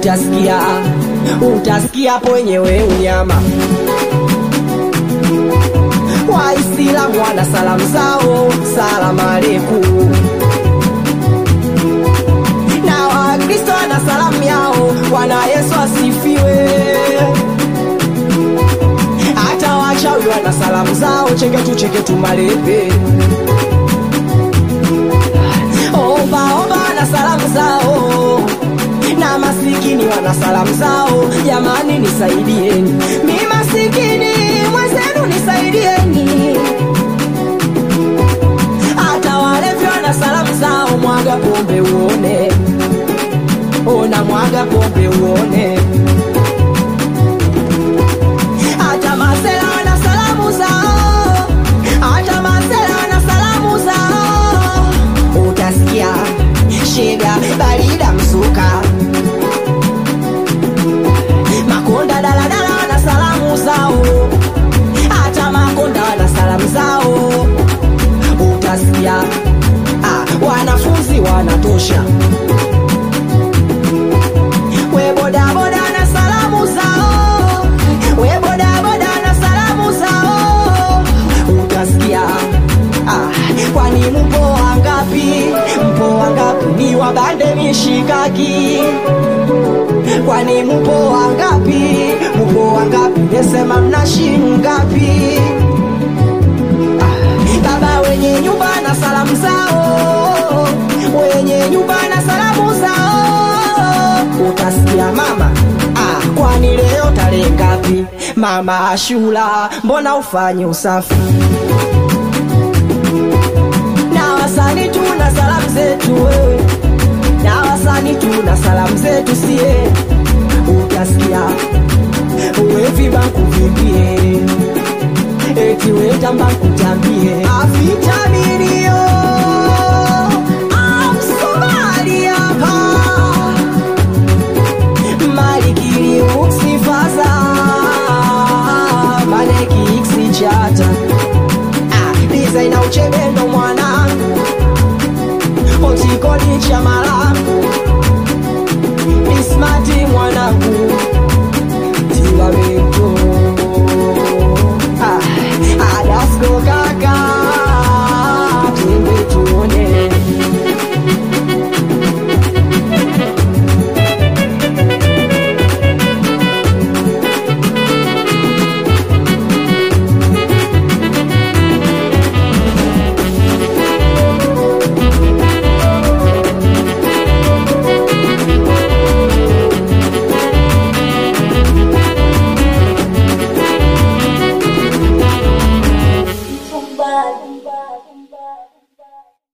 utasikia mwenyewe unyama. Waislamu wana salamu zao, salamu aleikum. Na Wakristo wana salamu yao, Bwana Yesu asifiwe. Hata wachawi wana salamu zao, cheketu malepe. Omba wana salamu zao, na masikini wana salamu zao. Jamani nisaidieni, mimi masikini mwenzenu nisaidieni. Hata walevi wana salamu zao, mwaga pombe uone. Ona mwaga pombe uone. Hata masela wana salamu zao, hata masela wana salamu zao. Utasikia shega barida msuka. Makonda daladala wana salamu zao, hata makonda wana salamu zao. Utasikia wanafunzi wanatosha. We boda na salamu zao, we boda na salamu zao. Utasikia kwani mpo wangapi? Mpo wangapi ni wabande mishikaki? Kwani mpo wangapi? Mpo wangapi nesema mnashingapi? Baba wenye nyumba na salamu zao, wenye nyumba na salamu zao. Utasikia mama, kwani leo tarehe ngapi? Mama Ashura, mbona ufanye usafi? Na wasani tuna salamu zetu wewe, na wasani tuna salamu zetu sie. Utasikia uwe banku vimbie, eti weta mbanku tambie. Vitamini yo Somali hapa, Malikili uksifaza, Maneki iksichata. Design na uchebendo mwanangu, Otikoli cha malangu, Ismati mwanangu, Tiwa beto.